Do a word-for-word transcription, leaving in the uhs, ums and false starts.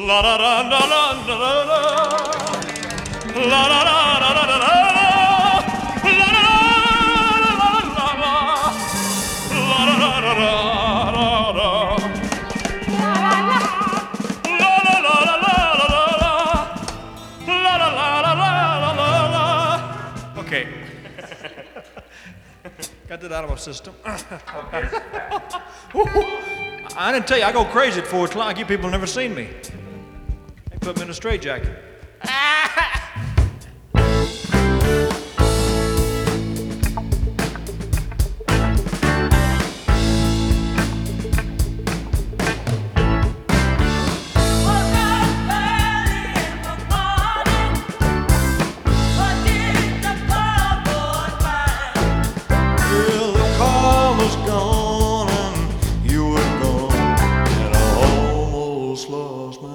La da da da da da da da. La da da da da da da. La da da da da da da. La da da da da da. Okay. Got that out of my system. I didn't tell you, I go crazy at four o'clock. You people have never seen me. They put me in a straitjacket.